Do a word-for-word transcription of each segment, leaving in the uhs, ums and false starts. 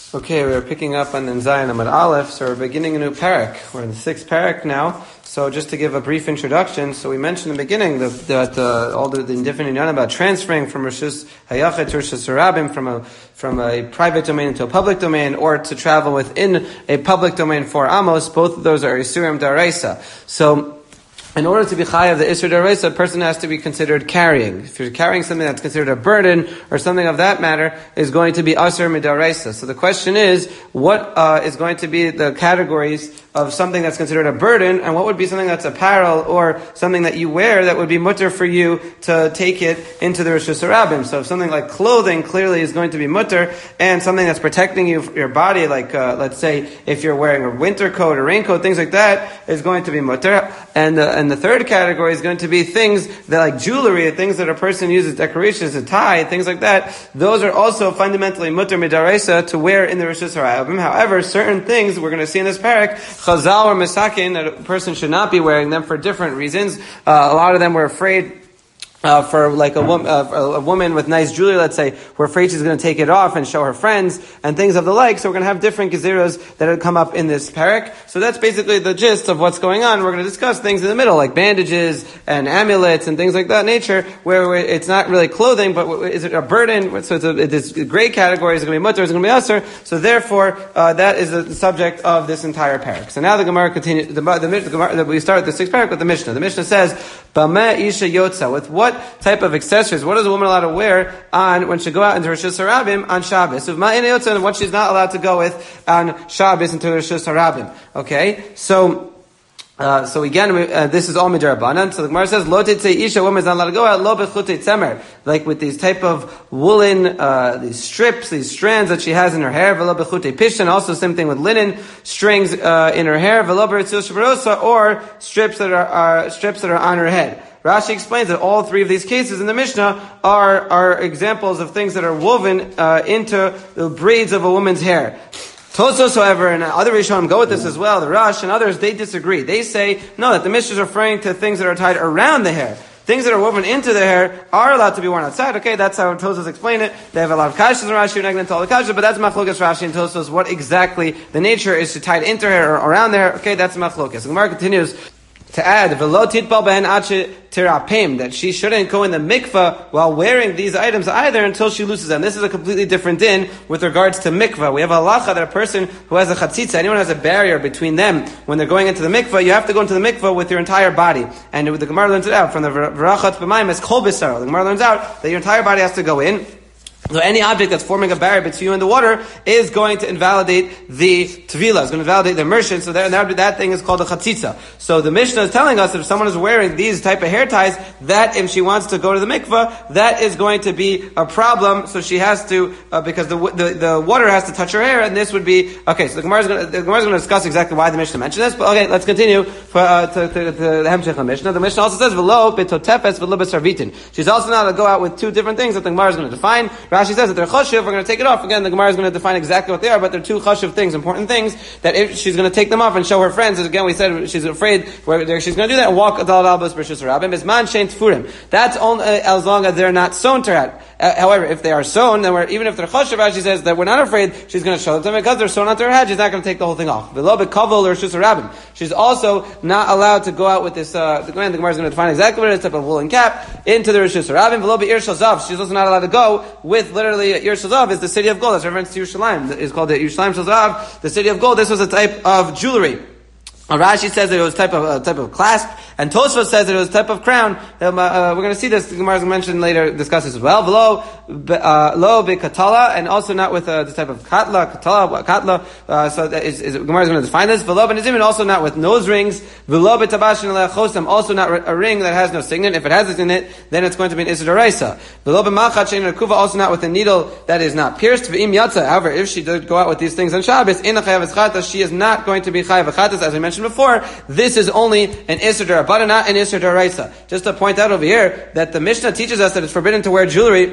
Okay, we're picking up on Zayin Amud Aleph, so we're beginning a new parak. We're in the sixth parak now. So just to give a brief introduction, so we mentioned in the beginning that, that uh, all the, the different inyan about transferring from Rishus Hayachet to Rishus Harabim, from a from a private domain into a public domain, or to travel within a public domain for Amos. Both of those are Isurim Daraisa. So in order to be chayav the Isur Daraisa, a person has to be considered carrying. If you're carrying something that's considered a burden or something of that matter, is going to be Asur Midaraisa. So the question is, what uh, is going to be the categories of something that's considered a burden, and what would be something that's apparel or something that you wear that would be mutter for you to take it into the Rishus Harabim? So if something like clothing clearly is going to be mutter, and something that's protecting you, your body, like uh, let's say if you're wearing a winter coat or raincoat, things like that, is going to be mutter. And uh, and the third category is going to be things that like jewelry, things that a person uses decorations, a tie, things like that. Those are also fundamentally mutter midaraisa to wear in the Rishus Harabim. However, certain things we're going to see in this parak, chazal or misakin, that a person should not be wearing them for different reasons. Uh, a lot of them were afraid Uh, for like a, wom- uh, a woman with nice jewelry, let's say, we're afraid she's going to take it off and show her friends and things of the like. So we're going to have different gezeros that have come up in this parak. So that's basically the gist of what's going on. We're going to discuss things in the middle, like bandages and amulets and things like that nature, where it's not really clothing, but is it a burden? So it's a, this gray category is going to be mutter, is going to be usher. So therefore, uh, that is the subject of this entire parak. So now the Gemara continues. The, the, the, the Gemara, we start the sixth parak with the Mishnah. The Mishnah says, "Bama isha yotza," with what type of accessories, what is a woman allowed to wear on when she go out into Rishus Harabim on Shabbos? And what she's not allowed to go with on Shabbos into Rishus Harabim. Okay, so Uh, so again, uh, this is all midarabanan. So the Gemara says, "Lo titzei isha," woman is not allowed to go out. Lo bechutei tzemer, like with these type of woolen, uh, these strips, these strands that she has in her hair. V'lo bechutei pishin, also same thing with linen strings uh, in her hair. V'lo beritzil shabarosa, or strips that are, are strips that are on her head. Rashi explains that all three of these cases in the Mishnah are are examples of things that are woven uh, into the braids of a woman's hair. Tosos, however, and other Rishonim go with this as well, the Rosh and others, they disagree. They say, no, that the Mishnah is referring to things that are tied around the hair. Things that are woven into the hair are allowed to be worn outside. Okay, that's how Tosos explain it. They have a lot of kashas in Rashi, we're not going to tell the kashas, but that's machlokas Rashi and Tosos, what exactly the nature is to tie it into her hair or around the hair. Okay, that's machlokas. The Gemara continues to add, v'lo titbal behen ache tirapim, that she shouldn't go in the mikvah while wearing these items either until she loses them. This is a completely different din with regards to mikvah. We have a halacha that a person who has a chatzitza, anyone who has a barrier between them when they're going into the mikvah, you have to go into the mikvah with your entire body. And the Gemara learns it out from the Verachat b'mayim as kol b'saro. The Gemara learns out that your entire body has to go in. So any object that's forming a barrier between you and the water is going to invalidate the tvila, is going to invalidate the immersion, so that, that thing is called a chatzitza. So the Mishnah is telling us that if someone is wearing these type of hair ties, that if she wants to go to the mikvah, that is going to be a problem, so she has to, uh, because the, the the water has to touch her hair, and this would be, okay, so the Gemara is going to, the Gemara is going to discuss exactly why the Mishnah mentioned this, but okay, let's continue for, uh, to, to, to the Hemshech of Mishnah. The Mishnah also says, v'lo betotefes v'lo besarvitin. She's also not to go out with two different things that the Gemara is going to define. Rashi says that they're chashuv, we're going to take it off. Again, the Gemara is going to define exactly what they are, but they're two chashuv things, important things, that if she's going to take them off and show her friends, as again we said, she's afraid where she's going to do that and walk adal albos b'rishus harabim, is man shein tfurim. That's only uh, as long as they're not sewn to her. Uh, however, if they are sewn, then we're, even if they're chashuv, Rashi says that we're not afraid she's going to show them, because they're sewn onto her head, she's not going to take the whole thing off. V'lo b'kavol rishus harabim. She's also not allowed to go out with this, uh, the Gemara is going to define exactly what it is, type of woolen cap, into the rishus harabim. V'lo b'ir shazav. She's also not allowed to go with literally Ir Shazav is the city of gold. That's reference to Yerushalayim. It's called the Yerushalayim Shazav, the city of gold. This was a type of jewelry. Rashi says that it was type of uh, type of clasp, and Tosfos says that it was type of crown. Um, uh, we're going to see this. The Gemara is going to mention later, discuss this as well. V'lo uh, lo bekatala, and also not with uh, this type of katla, katala, katla. Uh, so that is, is Gemara is going to define this. V'lo benizim, and also not with nose rings. V'lo betabashin le'achosam, also not a ring that has no signet. If it has a signet, then it's going to be an isur d'oraisa. V'lo b'machat shein rekuva, also not with a needle that is not pierced. V'im yatza, however, if she did go out with these things on Shabbos, in a chayav eschatas, she is not going to be chayav eschatas, as we mentioned before. This is only an Isur D'Rabbanan, not an Isur D'Oraisa. Just to point out over here that the Mishnah teaches us that it's forbidden to wear jewelry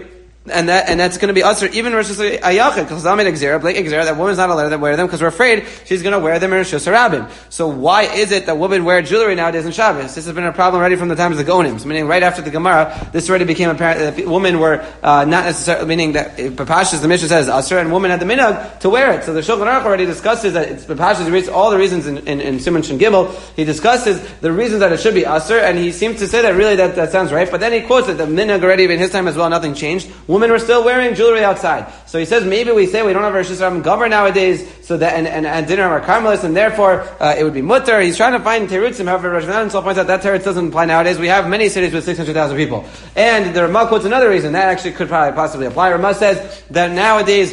And that and that's going to be usher even in Rosh Hashanah because Zamid Exera, Blake Exera, that woman's not allowed to wear them because we're afraid she's going to wear them in Rosh Hashanah. So why is it that women wear jewelry nowadays in Shabbos? This has been a problem already from the times of the Gonim, meaning right after the Gemara, this already became apparent that women were uh, not necessarily, meaning that Papashas, the Mishnah says usher, and women had the minhag to wear it. So the Shulchan Aruch already discusses that it's Papashas reads all the reasons in, in, in Siman Shin Gimel. He discusses the reasons that it should be usher, and he seems to say that really that, that sounds right. But then he quotes that the minhag already in his time as well, nothing changed. Women were still wearing jewelry outside. So he says maybe we say we don't have Rosh Hashanah Gomer nowadays, so that and, and, and dinner are Carmelists, and therefore uh, it would be mutter. He's trying to find terutzim. However, Rosh Hashanah points out that teretz doesn't apply nowadays. We have many cities with six hundred thousand people, and the Ramah quotes another reason that actually could probably possibly apply. Ramah says that nowadays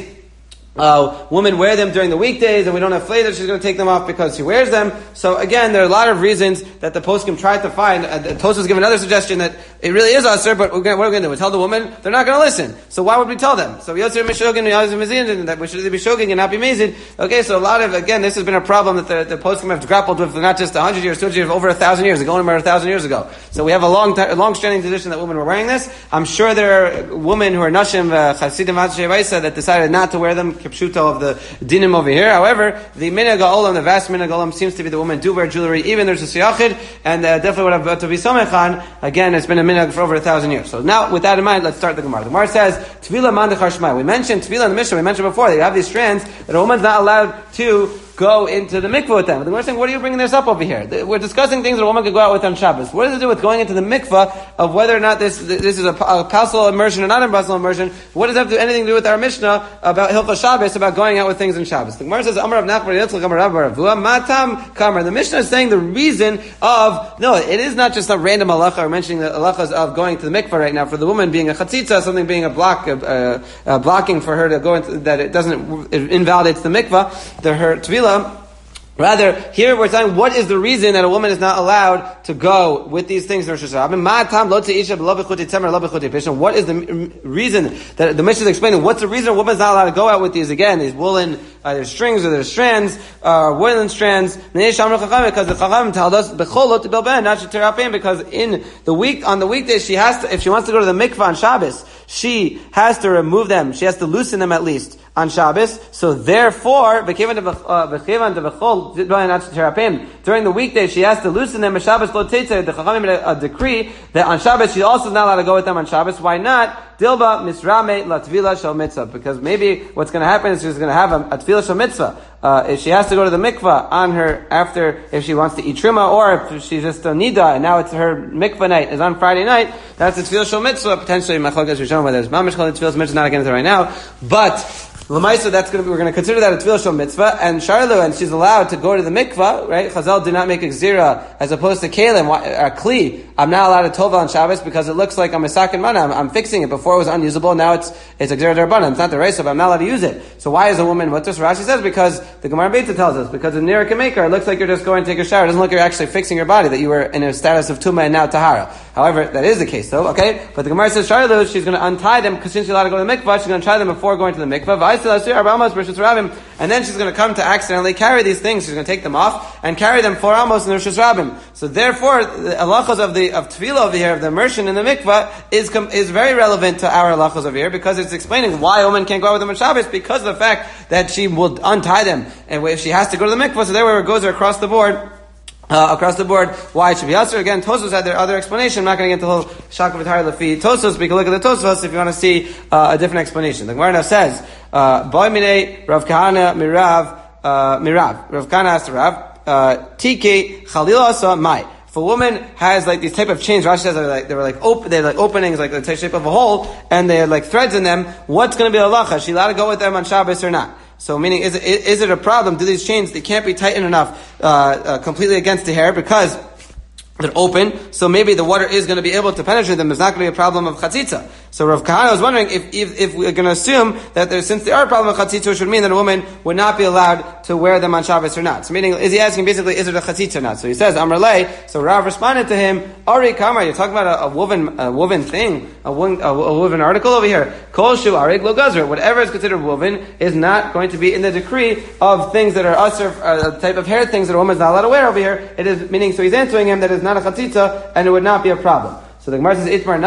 Uh, women wear them during the weekdays, and we don't have flay that she's going to take them off because she wears them. So again, there are a lot of reasons that the poskim tried to find. Uh, Tosfos give another suggestion that it really is usher, but we're gonna, what are we going to do? We tell the woman they're not going to listen. So why would we tell them? So Yosef Mishogin, Yosef Mizin, that we should be shogin and not be mazid. Okay, so a lot of again, this has been a problem that the, the poskim have grappled with for not just a hundred years, two hundred years, over a thousand years, going about a thousand years ago. So we have a long, a long-standing tradition that women were wearing this. I'm sure there are women who are nashim uh, chasidim uh, that decided not to wear them kipshuto of the dinim over here. However, the minhag ha'olam, the vast minhag ha'olam, seems to be the women do wear jewelry, even there's a siyachid, and uh, definitely would have to be somechan. Again, it's been a minhag for over a thousand years. So now, with that in mind, let's start the Gemara. The Gemara says, Tvila mandachar shmai. We mentioned Tvila in the Mishnah, we mentioned before, that you have these strands, that a woman's not allowed to go into the mikvah with them. But the Gemara is saying, what are you bringing this up over here? We're discussing things that a woman could go out with on Shabbos. What does it do with going into the mikvah of whether or not this this is a, a pasul immersion or not a pasul immersion? What does that have to, anything to do with our Mishnah about Hilchos Shabbos, about going out with things in Shabbos? The Gemara says, Amar Rav Nachman Yitzchak Amar Rav Baravua Matam Kamar. The Mishnah is saying the reason of, no, it is not just a random halacha, or mentioning the halachas of going to the mikvah right now, for the woman being a chatzitza, something being a block, uh, uh, blocking for her to go into, that it doesn't, it invalidates the mikvah, the, her tvila. Rather, here we're saying what is the reason that a woman is not allowed to go with these things in Rosh Hashanah. What is the reason that the Mishnah is explaining? What's the reason a woman is not allowed to go out with these again? These woolen either strings or their strands, uh, woolen strands. Because the Chachamim told us because in the week on the weekdays she has to, if she wants to go to the mikvah on Shabbos, she has to remove them. She has to loosen them at least on Shabbos. So therefore, during the weekday, she has to loosen them. The Chachamim made a decree that on Shabbos she also is not allowed to go with them on Shabbos. Why not? Dilba misrame latvila shel mitzvah. Because maybe what's going to happen is she's going to have a, a tvila shel mitzvah. Uh, if she has to go to the mikvah on her after, if she wants to eat truma, or if she's just a nida and now it's her mikvah night is on Friday night, that's a tvila shel mitzvah. Potentially, machogas rishon, whether it's mamish chol tvila shel mitzvah, not against it right now, but. L'maisa, that's going to be, we're going to consider that a tvila shel mitzvah, and Sharlu, and she's allowed to go to the mikvah, right? Chazal did not make a gzira, as opposed to kalim, or kli. I'm not allowed to tova on Shabbos because it looks like I'm a sakin mana. I'm, I'm fixing it. Before it was unusable, now it's, it's a gzira d'Rabbanan. It's not the reisa, but I'm not allowed to use it. So why is a woman, what this Rashi says? Because the Gemara Beitza tells us, because in Nira Kamekar, it looks like you're just going to take a shower. It doesn't look like you're actually fixing your body, that you were in a status of tumah and now tahara. However, that is the case though, okay? But the Gemara says, Sharlu, she's going to untie them, because since she's allowed to go to the mikvah, she's going to untie them before going to the mikvah. And then she's going to come to accidentally carry these things. She's going to take them off and carry them for Amos in the Rosh Hashanah. So therefore, the halachos of the of tefillah over here, of the immersion in the mikvah, is is very relevant to our halachos over here, because it's explaining why a woman can't go out with them on Shabbos, because of the fact that she will untie them and if she has to go to the mikvah. So there, it goes across the board. Uh, across the board, why it should be usher. Again, Tosfos had their other explanation. I'm not going to get into the whole shak of Lafi Tosfos, but you can look at the Tosfos if you want to see uh, a different explanation. The Gemara now says, Boy Minei Rav Kahana Mirav uh, Mirav. Rav Kahana asked Rav, Tiki Chalil Asa Mai. If a woman has like these type of chains, Rashi says they were like, they were like, op- they're like openings, like the shape of a hole, and they had like threads in them, what's going to be the halacha? Is she allowed to go with them on Shabbos or not? So meaning, is it, is it a problem? Do these chains, they can't be tightened enough, uh, uh, completely against the hair because they're open, so maybe the water is going to be able to penetrate them. There's not going to be a problem of chatzitza. So Rav Kahana was wondering if, if, if we're going to assume that there, since there are a problem of chatzitza, it should mean that a woman would not be allowed to wear them on Shabbos or not. So meaning, is he asking basically, is it a chatzitza or not? So he says, Amar lei. So Rav responded to him, Ari Kamar, you're talking about a, a woven, a woven thing, a woven, a, a woven article over here. Kol shu arik lo gazra. Whatever is considered woven is not going to be in the decree of things that are usher, uh, the type of hair things that a woman is not allowed to wear over here. It is, meaning, so he's answering him that it's not a chatzitza, and it would not be a problem. So the Gemara says, Itmar Nami,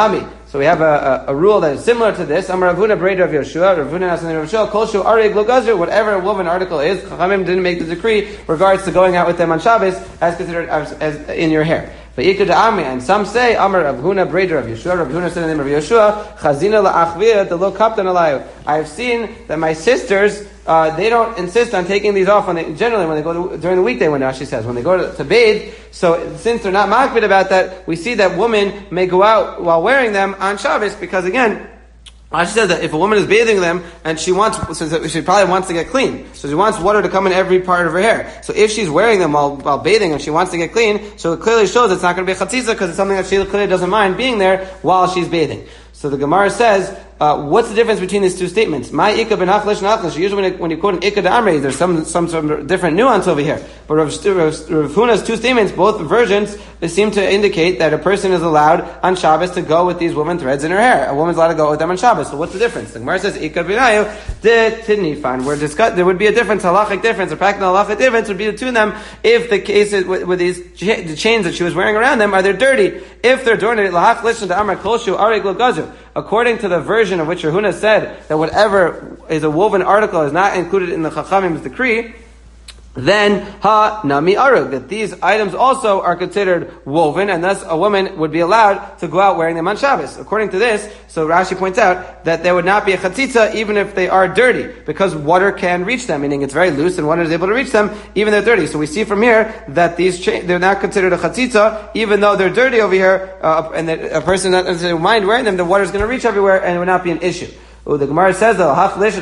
So we have a, a, a rule that is similar to this. Amar Rav Huna Breder of Yeshua, Rav Huna Nasan Rav Yeshua, Kol Shu Arig Lo Gazru, whatever a woman article is, Chachamim didn't make the decree regards to going out with them on Shabbos as considered as, as in your hair. And some say, Amar Rav Huna Breder of Yeshua, Rav Huna said in the name of Yeshua, Chazina la'achvir the lo kaptan alayu. I have seen that my sisters, uh, they don't insist on taking these off when they, generally when they go to, during the weekday, when Rashi says, when they go to, to bathe. So since they're not makbid about that, we see that women may go out while wearing them on Shabbos, because again, Rashi says that if a woman is bathing them and she wants, so she probably wants to get clean. So she wants water to come in every part of her hair. So if she's wearing them while, while bathing and she wants to get clean, so it clearly shows it's not going to be a chatzitza because it's something that she clearly doesn't mind being there while she's bathing. So the Gemara says, uh, what's the difference between these two statements? My ikka ben hachlish and hachlish. Usually when, it, when you quote an ikka d'amrei, there's some, some sort of different nuance over here. But Rav, Rav, Rav Huna's two statements, both versions, they seem to indicate that a person is allowed on Shabbos to go with these woven threads in her hair. A woman's allowed to go with them on Shabbos. So what's the difference? The Gemara says, ikka b'nayu, de tidnifan. We're discuss, there would be a difference, halachic difference, a practical halachic difference would be between them if the cases with, with these cha- the chains that she was wearing around them, are they dirty? If they're dirty, lahachlish and d'amar kolshu arig lo gazu. According to the version of which Rav Huna said that whatever is a woven article is not included in the Chachamim's decree, then ha nami arug, that these items also are considered woven, and thus a woman would be allowed to go out wearing them on Shabbos. According to this, so Rashi points out that there would not be a chatzitza even if they are dirty, because water can reach them, meaning it's very loose and water is able to reach them even if they're dirty. So we see from here that these cha- they're not considered a chatzitza even though they're dirty over here, uh, and that a person doesn't mind wearing them, the water is going to reach everywhere and it would not be an issue. Oh, the Gemara says though,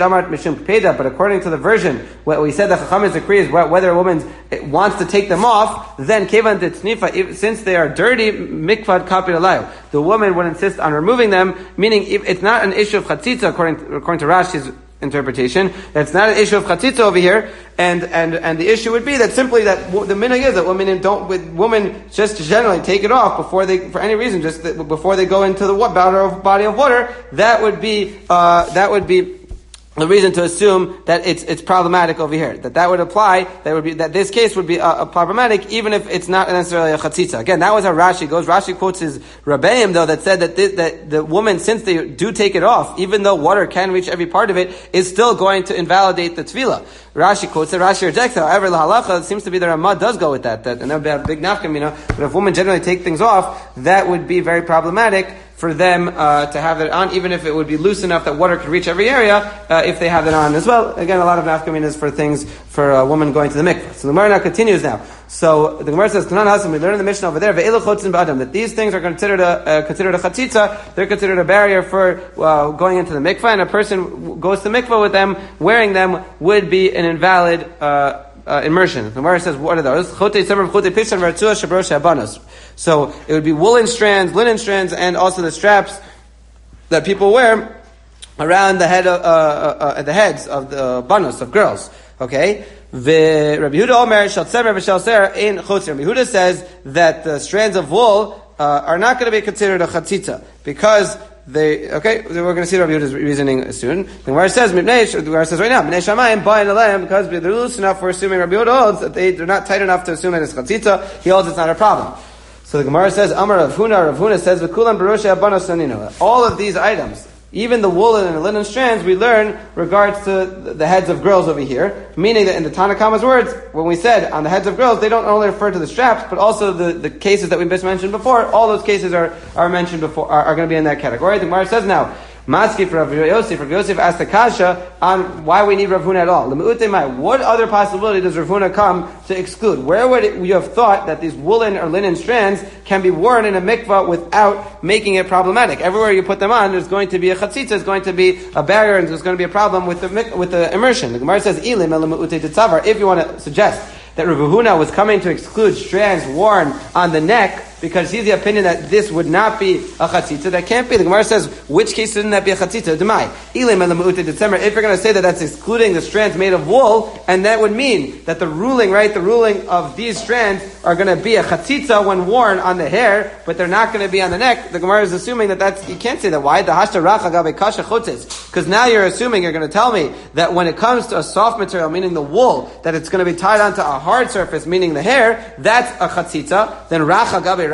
but according to the version, what we said the Chachamim's decree is whether a woman wants to take them off, then kevan tznifa, since they are dirty, mikvad kapir alayu, the woman would insist on removing them, meaning if it's not an issue of chatzitza according to, according to Rashi's interpretation. That's not an issue of chatzitza over here, and and and the issue would be that simply that w- the minhag is that women don't with women just generally take it off before they, for any reason, just that before they go into the body of, body of water. That would be uh, that would be the reason to assume that it's it's problematic over here. That that would apply. That would be that this case would be uh, problematic, even if it's not necessarily a chatzitza. Again, that was how Rashi goes. Rashi quotes his Rabbeim though that said that this, that the woman, since they do take it off, even though water can reach every part of it, is still going to invalidate the tefillah. Rashi quotes it. Rashi rejects it. However, the halacha, it seems to be the Ramah does go with that. That and that would be a big nafkamina. But if women generally take things off, that would be very problematic for them uh, to have it on, even if it would be loose enough that water could reach every area, uh, if they have it on as well. Again, a lot of nafkaminas for things for a woman going to the mikvah. So the Gemara now continues now. So the Gemara says, Tanan Hasan, we learn in the Mishnah over there, ve'elu chotzin ba'adam, that these things are considered a uh, considered a chatzitza. They're considered a barrier for uh, going into the mikvah, and a person goes to the mikvah with them, wearing them would be an invalid uh, Uh, immersion. The Gemara says, what are those? So it would be woolen strands, linen strands, and also the straps that people wear around the head of, uh, uh, uh, the heads of the banos, of girls. Okay? Rabbi Yehuda says that the strands of wool uh, are not going to be considered a chatzitza because They okay. We're going to see Rabbi Yehuda's reasoning soon. The Gemara says, the Gemara says right now, Bnei Shamayim ba'in alayim, because they're loose enough. We're assuming Rabbi Yehuda holds that they, they're not tight enough to assume that it's chatzitza. He holds it's not a problem. So the Gemara says, Amar Rav Huna, Rav Huna says, V'kulam b'roshei abanos saninu. All of these items, even the woolen and the linen strands, we learn regards to the heads of girls over here, meaning that in the Tanakhama's words, when we said on the heads of girls, they don't only refer to the straps, but also the, the cases that we just mentioned before. All those cases are, are mentioned before, are, are going to be in that category. The Gemara says now, Maski for Rav Yosef, Rav Yosef asked the kasha on why we need Rav Huna at all. What other possibility does Rav Huna come to exclude? Where would it, you have thought that these woolen or linen strands can be worn in a mikvah without making it problematic? Everywhere you put them on, there's going to be a chatzitza, there's going to be a barrier, and there's going to be a problem with the with the immersion. The Gemara says, if you want to suggest that Rav Huna was coming to exclude strands worn on the neck, because he's the opinion that this would not be a chatzitza. That can't be. The Gemara says, which case shouldn't that be a chatzitza? Demai. If you're going to say that that's excluding the strands made of wool, and that would mean that the ruling, right, the ruling of these strands are going to be a chatzitza when worn on the hair, but they're not going to be on the neck. The Gemara is assuming that that's, you can't say that. Why? The hashta racha gabe kasha chotzes. Because now you're assuming, you're going to tell me that when it comes to a soft material, meaning the wool, that it's going to be tied onto a hard surface, meaning the hair, that's a chatzitza. Then racha gabe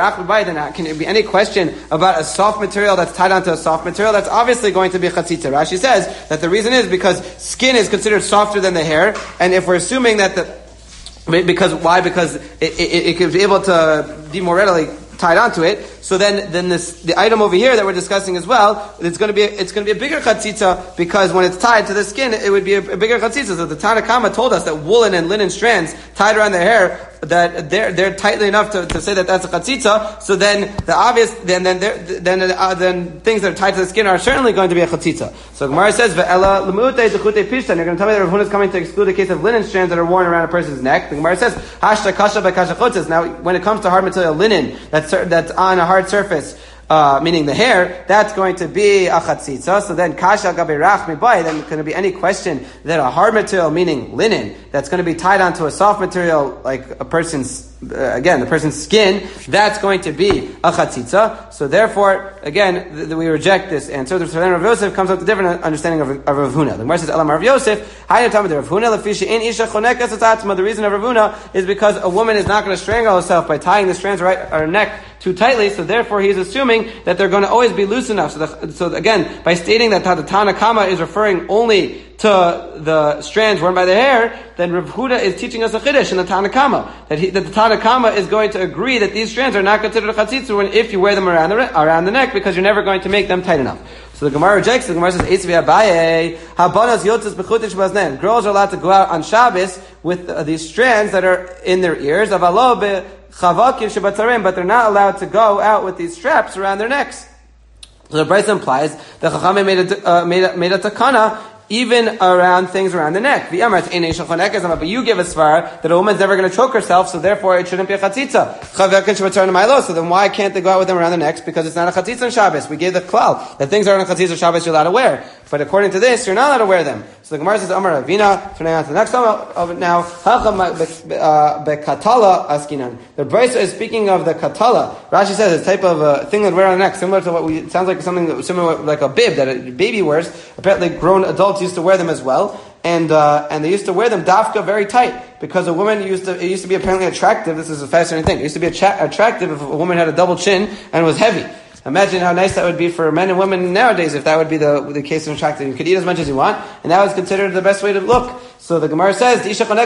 then can there be any question about a soft material that's tied onto a soft material? That's obviously going to be chatzitza. Rashi says that the reason is because skin is considered softer than the hair, and if we're assuming that the because why? Because it, it, it could be able to be more readily tied onto it. So then, then this the item over here that we're discussing as well, it's going to be it's going to be a bigger chatzitza because when it's tied to the skin, it would be a, a bigger chatzitza. So the Tanna Kama told us that woolen and linen strands tied around their hair, that they're they're tightly enough to, to say that that's a chatzitza. So then the obvious then then then uh, then things that are tied to the skin are certainly going to be a chatzitza. So Gemara says ve'ela lemute dechute pishtan. You're going to tell me that Rav Huna is coming to exclude the case of linen strands that are worn around a person's neck. The Gemara says hashta kasha be'kasha chutzes. Now when it comes to hard material linen that's that's on a hard surface, uh, meaning the hair, that's going to be a chatzitza. So then kasha gabe rach mibai, then can there be any question that a hard material, meaning linen, that's going to be tied onto a soft material, like a person's, uh, again, the person's skin, that's going to be a chatzitza. So therefore, again, th- th- we reject this answer. So then Rav Yosef comes up with a different understanding of, of Rav Huna. The Gemara says, Elam Rav Yosef, Hainu Tamid Rav Huna, Lefisha in Isha Chonekas Atzma. The reason of Rav Huna is because a woman is not going to strangle herself by tying the strands right her neck too tightly, so therefore he's assuming that they're going to always be loose enough. So, the, so again, by stating that the Tanna Kama is referring only to the strands worn by the hair, then Rav Huda is teaching us a chiddush in the Tanna Kama, that, he, that the Tanna Kama is going to agree that these strands are not considered a chatzitza when if you wear them around the around the neck, because you're never going to make them tight enough. So the Gemara rejects. The Gemara says, "Eitz v'abaye habanas yotzes b'chutish baznen." Girls are allowed to go out on Shabbos with uh, these strands that are in their ears. Avalo b'chavakim shebatzarem, but they're not allowed to go out with these straps around their necks. So the Brisa implies that Chachamim made a uh, made a, made a takana even around things around the neck. But you give a svar that a woman's never going to choke herself, so therefore it shouldn't be a chatzitza. So then why can't they go out with them around the necks? Because it's not a chatzitza on Shabbos. We gave the klal that things aren't a chatzitza on Shabbos you're allowed to wear. But according to this, you're not allowed to wear them. So the Gemara says, Amar Ravina, turning on to the next one of it now, Bekatala askinan. The Brisa is speaking of the katala. Rashi says it's a type of uh, thing that wear on the neck, similar to what we, it sounds like something similar like a bib that a baby wears. Apparently grown adults used to wear them as well. And, uh, and they used to wear them dafka very tight, because a woman used to, it used to be apparently attractive. This is a fascinating thing. It used to be attra- attractive if a woman had a double chin and was heavy. Imagine how nice that would be for men and women nowadays if that would be the, the case of attractive. You could eat as much as you want, and that was considered the best way to look. So the Gemara says,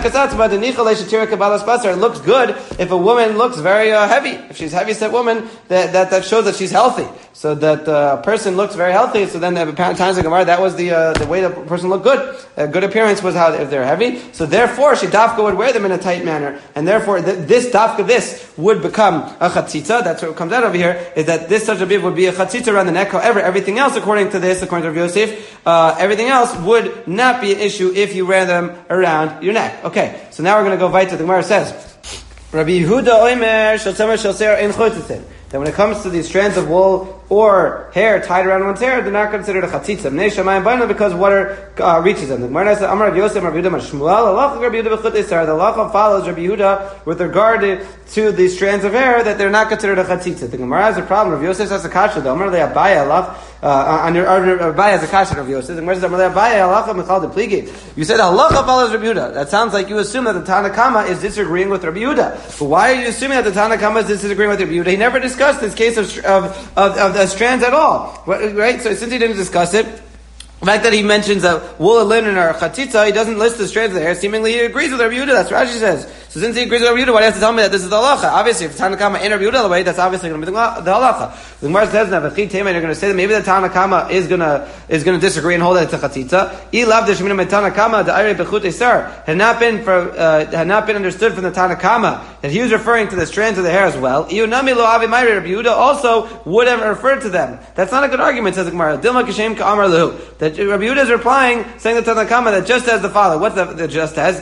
it looks good if a woman looks very uh, heavy. If she's a heavy-set woman, that, that, that shows that she's healthy. So that the uh, person looks very healthy. So then at times in Gemara, that was the uh, the way the person looked good. A good appearance was how if they're heavy. So therefore, she dafka would wear them in a tight manner. And therefore, th- this dafka, this would become a chatzitza. That's what comes out over here, is that this such a bib would be a chatzitza around the neck. However, everything else, according to this, according to Rav Yosef, uh, everything else would not be an issue if you wear them around your neck. Okay, so now we're going to go weiter. The Gemara says, Rabbi Yehuda Omer shel tzemer shel seir ein chotzitzin. That when it comes to these strands of wool or hair tied around one's hair, they're not considered a chatzitza. Mnei shamayim bainu, because water uh, reaches them. The Gemara says, Amar Rabbi Yosef, Rabbi Yehuda, Mar Shmuel, halacha Rabbi Yehuda b'chut eisar. The halacha follows Rabbi Yehuda with regard to these strands of hair that they're not considered a chatzitza. The Gemara has a problem. Rabbi Yosef says a kasha. The Amar le'abaya halach. Uh, under Abaya has a kasha of Yosef. The Gemara says Amar le'abaya halacha michal de pligi. You said halacha follows Rabbi Yehuda. That sounds like you assume that the Tanna Kama is disagreeing with Rabbi Yehuda. But why are you assuming that the Tanna Kama is disagreeing with Rabbi Yehuda? He never discussed this case of of of, of the strands at all, right? So since he didn't discuss it, the fact that he mentions that wool and linen are chatzitza, he doesn't list the strands of the hair. Seemingly, he agrees with Rabbi Yehuda. That's what Rashi says. So since he agrees with Rabbi Yehuda, why do you have to tell me that this is the halacha? Obviously, if Tanna Kama and Rabbi Yehuda the way, that's obviously going to be the, the halacha. The Gemara says, "Navachi Tema," you're going to say that maybe the Tanna Kama is going to is going to disagree and hold that it's a chatzitza. Ilav deshmina Tanna Kama the Ayre bechut eisar had not been for uh, had not been understood from the Tanna Kama that he was referring to the strands of the hair as well. Iyunami lo avi mayre. Rabbi Yehuda also would have referred to them. That's not a good argument, says the Gemara. Dilma kashem ka'amar lehu. That Rabbi Yehuda is replying, saying the Tanna Kama that just as the father. What's the, the just as?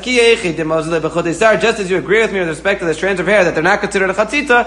Just as you agree with me with respect to the strands of hair that they're not considered a chatzitza,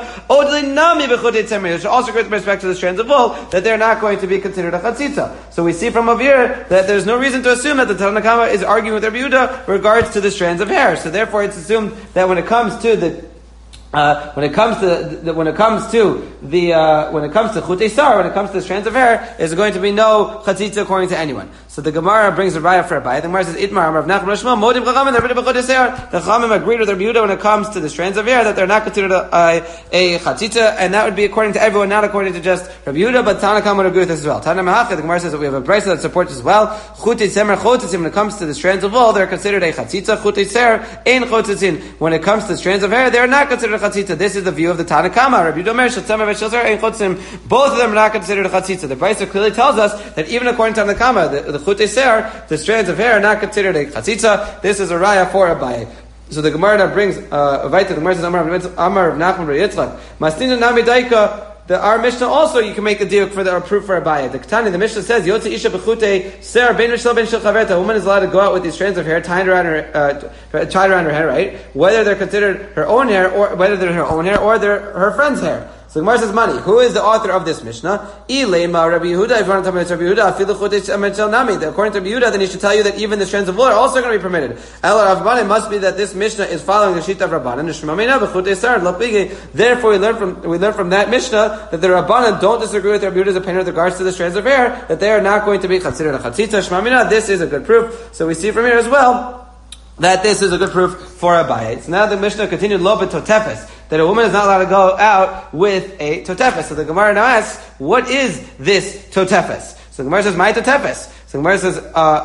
it should also agree with respect to the strands of wool that they're not going to be considered a chatzitza. So we see from over here that there's no reason to assume that the Tanna Kama is arguing with Rabbi Yehuda regards to the strands of hair. So therefore, it's assumed that when it comes to the Uh, when it comes to the, when it comes to the uh, when it comes to chutei sar, when it comes to the strands of hair, there's going to be no chatzitza according to anyone. So the Gemara brings a raya for Abaye. The Gemara says, Itmar, Amar Rav Nachman Bar Shmuel, Modim Chachamim, they're B'chutei Seir. The Chachamim agreed with Rabbi Yehuda when it comes to the strands of hair that they're not considered a, a, a chatzitza, and that would be according to everyone, not according to just Rabbi Yehuda, but Tanakam would agree with this as well. Tana Mahacha, the Gemara says that we have a brisa that supports as well. Chutei Semer Chotzim, when it comes to the strands of wool, they're considered a chatzitza. Chutei Seir, ein Chotzim. When it comes to the strands of hair, they're not considered a chatzitza. This is the view of the Tanakama. Rabbi Yehuda Mer, Shetzemer V'Shel ein Chotzim. Both of them are not considered a chatzitza. The brisa clearly tells us that even according to Tanakama, the, the Chutei Seir, the strands of hair are not considered a chatzitza. This is a raya for Abaye. So the Gemara now brings uh, a vayta. The Gemara says, Amar Amar Nachman Bar Yitzchak, Mastina Nami Daika. The our Mishnah also you can make a deal for the proof for Abaye. The Ketani, the Mishnah says, Yotze Isha B'chutei Ser Ben Rishel Ben Shel Chaverta. A woman is allowed to go out with these strands of hair tied around her, uh, tied around her hair, right? Whether they're considered her own hair or whether they're her own hair or they're her friend's hair. So the Gemara says, money. Who is the author of this Mishnah? Ilema Rabbi Yehuda. If you want to tell me it's Rabbi Yehuda, afilu chutei semer nami. According to Rabbi Yehuda, then he should tell you that even the strands of wool are also going to be permitted. Ela Rabbanan, it must be that this Mishnah is following the sheet of Rabbanan. Therefore, we learn from we learn from that Mishnah that the Rabbanan don't disagree with Rabbi Yehuda's opinion with regards to the strands of hair, that they are not going to be considered a chatzitza. Shmamina. This is a good proof. So we see from here as well that this is a good proof for Abaye. So now the Mishnah continued lo b'totefes, that a woman is not allowed to go out with a totefes. So the Gemara now asks, what is this totefes? So the Gemara says, my totefes. So the Gemara says,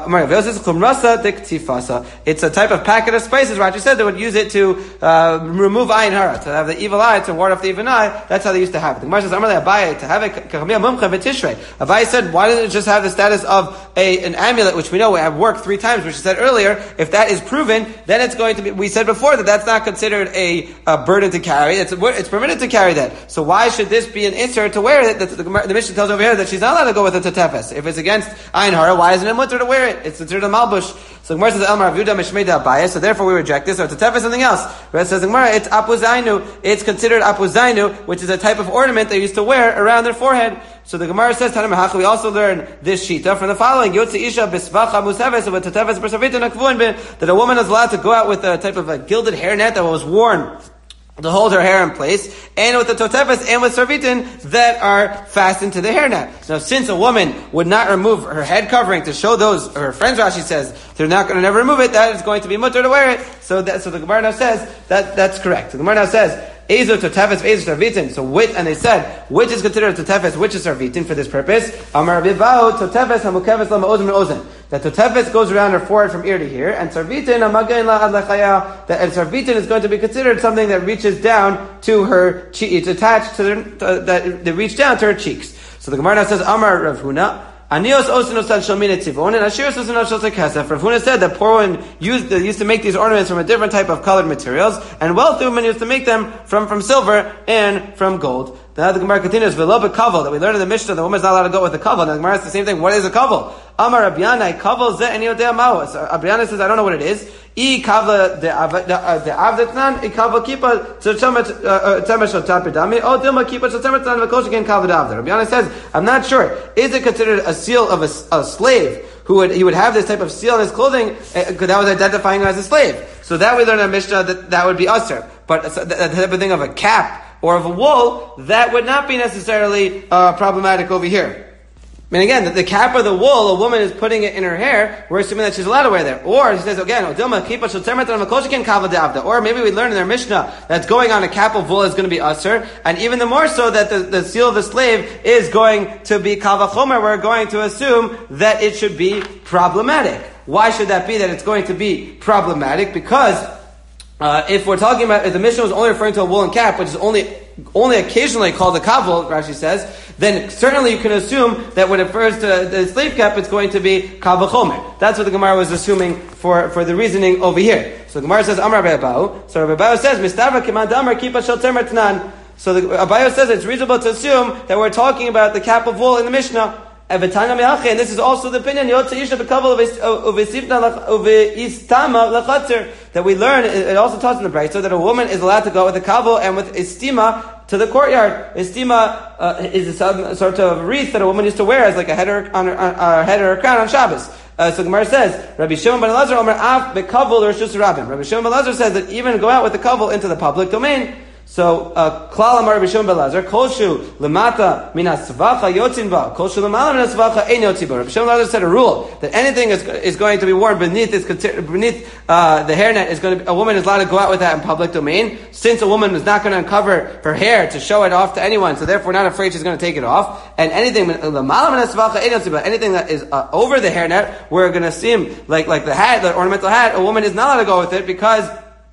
uh, it's a type of packet of spices. Rashi said they would use it to uh, remove ayin hara, to have the evil eye, to ward off the evil eye. That's how they used to have it. The Gemara says, Abaye, to have it, Abaye said, why doesn't it just have the status of a, an amulet, which we know we have worked three times, which we said earlier. If that is proven, then it's going to be, we said before that that's not considered a, a burden to carry. It's, it's permitted to carry that. So why should this be an insert to wear it? The, the, the, the Mishnah tells over here that she's not allowed to go with a totefes. If it's against ayin hara, why isn't it mutter to wear it? It's considered a malbush. So Gemara says, Elmar Avuda Mishmeda Abaye, so therefore we reject this. Or totefes is something else. Whereas says Gemara, it's apuzainu. It's considered apuzainu, which is a type of ornament they used to wear around their forehead. So the Gemara says, Tanam Hacha, we also learn this shita from the following: Yotze Isha Bisvacha Museves with totefes Bersavita Nakvuin, that a woman is allowed to go out with a type of a gilded hairnet that was worn to hold her hair in place, and with the totefes and with sarvitin that are fastened to the hairnet. Now, since a woman would not remove her head covering to show those, her friends, Rashi says, they're not going to never remove it, that is going to be mutter to wear it. So that, so the Gemara now says that that's correct. The Gemara now says, Ezo totefes, Ezo sarvitin. So which, and they said, which is considered a totefes, which is sarvitin for this purpose? Amar Rabbi Bao, totefes hamukeves la ma'ozim me'ozim. That totefes goes around her forehead from ear to here, and sarvitin amagain la ad lachaya. That and sarvitin is going to be considered something that reaches down to her cheek. It's attached to the uh, that they reach down to her cheeks. So the Gemara now says, Amar Rav Huna. Anios osin osad shalmina tzivon and ashiros osin osad kesef. Rav Huna said that poor women used they used to make these ornaments from a different type of colored materials, and wealthy women used to make them from, from silver and from gold. Now the Gemara continues, v'lo b'kavel, that we learned in the Mishnah the woman's not allowed to go with the kavel. Now the Gemara says the same thing. What is a kavel? Amar Rabbiyanai, kavel ze and yodea mao. So Rabbiyanai says, I don't know what it is. I kavla de avdetnan, I kavla kipa temesh al tapidami, o dilma kipa temetnan v'koshikin kavla davda. Rabbiyanai says, I'm not sure. Is it considered a seal of a, a slave who would he would have this type of seal in his clothing because that was identifying him as a slave? So that we learn in Mishnah that that would be usher. But that type of thing of a cap or of a wool, that would not be necessarily uh, problematic over here. I mean, again, the, the cap of the wool, a woman is putting it in her hair, we're assuming that she's allowed to wear that. Or, she says, again, or maybe we learn in our Mishnah that's going on a cap of wool is going to be usher, and even the more so that the, the seal of the slave is going to be kavachomer, we're going to assume that it should be problematic. Why should that be that it's going to be problematic? Because Uh, if we're talking about, if the Mishnah was only referring to a woolen cap, which is only only occasionally called a kavel, Rashi says, then certainly you can assume that when it refers to the slave cap, it's going to be kavel chomer. That's what the Gemara was assuming for, for the reasoning over here. So the Gemara says, Amar Rabbi Abahu. So Rabbi Abahu says, Mistava kiman damar kipa shel temer tnan. So the Abahu says it's reasonable to assume that we're talking about the cap of wool in the Mishnah. And this is also the opinion that we learn. It also taught in the Brayso that a woman is allowed to go with a kavel and with istima to the courtyard. Istima uh, is a sort of wreath that a woman used to wear as like a head or, on her, on her head or a crown on Shabbos. Uh, so Gemara says, Rabbi Shimon ben Elazar Omer af bekavel or shus rabim. Rabbi Shimon ben Elazar says that even go out with the kavel into the public domain. So, klal amar Rabbi Shimon ben Elazar, kolshu lemata min hasvacha yotzin ba, kolshu lemala min hasvacha ein yotzin ba. Rabbi Shimon ben Elazar said a rule that anything is, is going to be worn beneath is beneath uh, the hairnet is going to be, a woman is allowed to go out with that in public domain. Since a woman is not going to uncover her hair to show it off to anyone, so therefore not afraid she's going to take it off. And anything lemala min hasvacha ein yotzin ba, anything that is uh, over the hairnet, we're going to seem like like the hat, the ornamental hat. A woman is not allowed to go with it because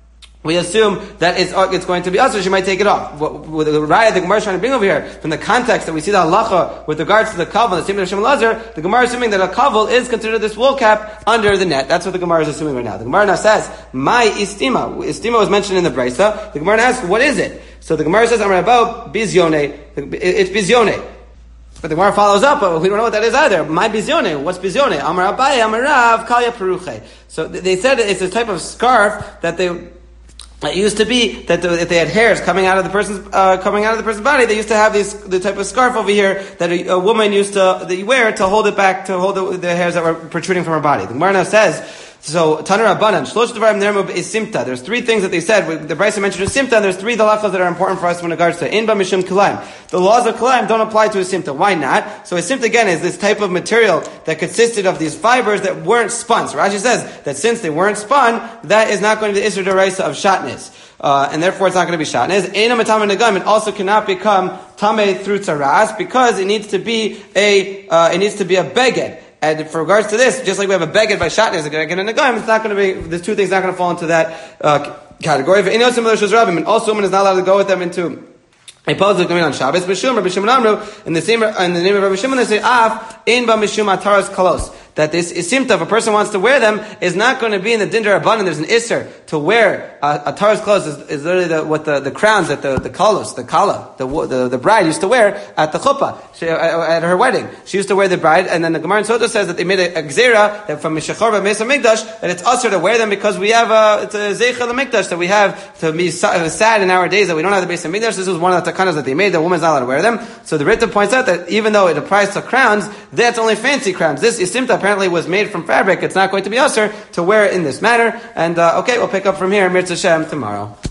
we assume that it's, it's going to be us, so she might take it off. With the raya the Gemara is trying to bring over here, from the context that we see the halacha with regards to the kaval, the same as Shimon Lazar, the Gemara is assuming that a kaval is considered this wool cap under the net. That's what the Gemara is assuming right now. The Gemara now says, my istima. Istima was mentioned in the Brisa. The Gemara asks, what is it? So the Gemara says, Amar Abba, bizyone. It's bizyone. But the Gemara follows up, but we don't know what that is either. My bizyone, what's bizyone? Amar Abaye, Amar Rav, kalya peruche. So they said it's a type of scarf that they, it used to be that the, if they had hairs coming out of the person's uh, coming out of the person's body, they used to have these the type of scarf over here that a, a woman used to that you wear to hold it back, to hold the, the hairs that were protruding from her body. The Gemara now says, so Tanur Rabbanan, Shlosh Devarim Nermu is Simta. There's three things that they said. The Brisa mentioned is Simta, and there's three halachas that are important for us when regards to Inba Mishum Kilayim. The laws of Kilayim don't apply to a Simta. Why not? So a Simta again is this type of material that consisted of these fibers that weren't spun. So Rashi says that since they weren't spun, that is not going to be the Isra D'Oraisa of Shatnez. Uh, and therefore it's not going to be Shatnez. Eina Matame Nagam, it also cannot become Tame through Tzaras because it needs to be a, uh, it needs to be a beged. And for regards to this, just like we have a beged by Shatnez, again in a Nagam, it's not going to be, the two things not going to fall into that, uh, category. And also a woman is not allowed to go with them into a public domain on Shabbos. B'shum, Rabbi Shimon Amru, in the same, in the name of Rabbi Shimon, they say, Af, in ba mishum ataras kalos. That this isimta, if a person wants to wear them, is not going to be in the Dindar Rabbanan. There's an isser to wear uh, a taras clothes is, is literally the, what the, the crowns that the, the kalos, the kala, the, the the bride used to wear at the chuppah, she, at her wedding. She used to wear the bride, and then the Gemara in Sota says that they made a, a gzera that from Mishachor B'Meis HaMikdash that it's usher to wear them because we have a it's a zeicha l'mikdash that we have to be sad in our days that we don't have the Beis HaMikdash. This was one of the takanas that they made. The woman's not allowed to wear them. So the Ritta points out that even though it applies to crowns, that's only fancy crowns. This isimta apparently was made from fabric. It's not going to be usher to wear it in this manner. And uh, okay, we'll pick up from here, Mirz Hashem, tomorrow.